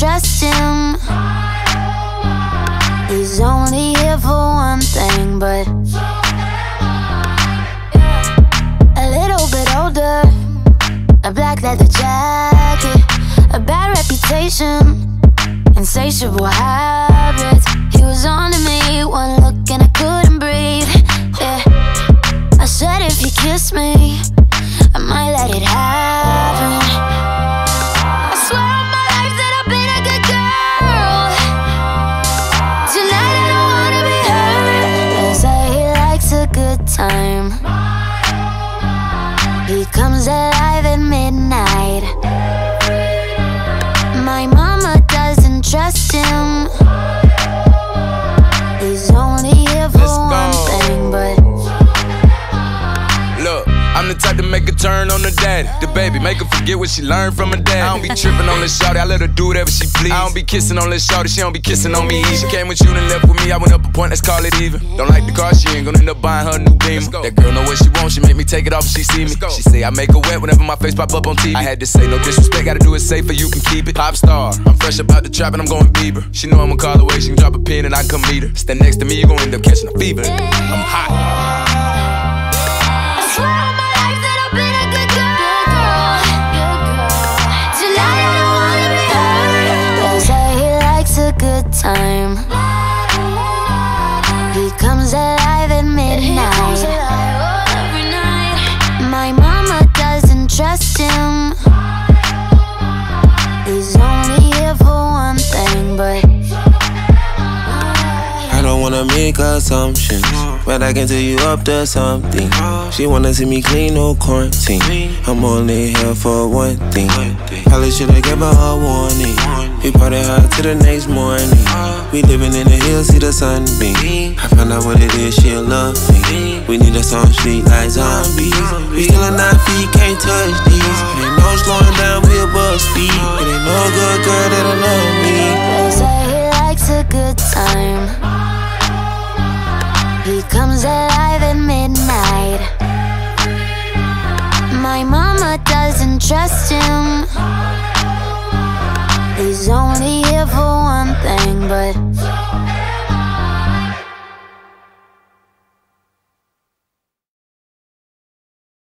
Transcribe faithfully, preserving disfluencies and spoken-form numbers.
trust him. He's only here for one thing, but a little bit older, a black leather jacket, a bad reputation, insatiable habits. He was on to me, one look and I couldn't breathe. Yeah, I said if you kiss me, I might let it happen. I swear on my life that I've been a good girl. Tonight I don't wanna be hurt. They say he likes a good time. He comes alive at midnight. My mama doesn't trust him. He's only here for one thing, but look, I'm the type to make a turn on the daddy. The baby, make her forget what she learned from her dad. I don't be tripping on this shawty, I let her do whatever she please. I don't be kissing on this shawty, she don't be kissing on me. She came with you and left with me, I went up a point, let's call it even. Don't like the car, she ain't gonna end up buying her a new Beamer. That girl know what she wants, she make me take it off if she see me. She say I make her wet whenever my face pop up on T V. I had to say no disrespect, gotta do it safer, you can keep it. Pop star, I'm fresh about the trap and I'm going Bieber. She know I'ma call away, she can drop a pin and I can come meet her. Stand next to me, you gon' end up catching a fever. I'm hot. Good time. He comes alive at midnight. My mama doesn't trust him. He's only here for one thing, but I don't wanna make assumptions, but I can tell you up to something. She wanna see me clean, no quarantine. I'm only here for one thing. Probably should've given her a warning. We party hard till the next morning. We living in the hills, see the sunbeam. I found out what it is, she'll love me. We need a song street like zombies. We still on nine feet, can't touch these. It ain't no slowing down, we above speed. It ain't no good girl that'll love me. They say he likes a good time. He comes alive at midnight.